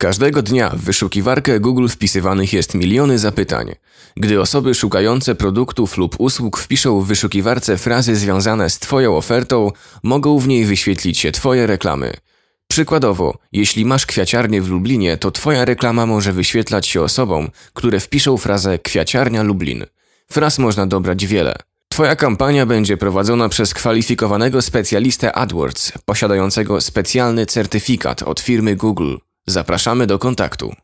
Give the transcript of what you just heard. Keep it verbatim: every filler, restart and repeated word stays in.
Każdego dnia w wyszukiwarkę Google wpisywanych jest miliony zapytań. Gdy osoby szukające produktów lub usług wpiszą w wyszukiwarce frazy związane z Twoją ofertą, mogą w niej wyświetlić się Twoje reklamy. Przykładowo, jeśli masz kwiaciarnię w Lublinie, to Twoja reklama może wyświetlać się osobom, które wpiszą frazę kwiaciarnia Lublin. Fraz można dobrać wiele. Twoja kampania będzie prowadzona przez kwalifikowanego specjalistę AdWords, posiadającego specjalny certyfikat od firmy Google. Zapraszamy do kontaktu.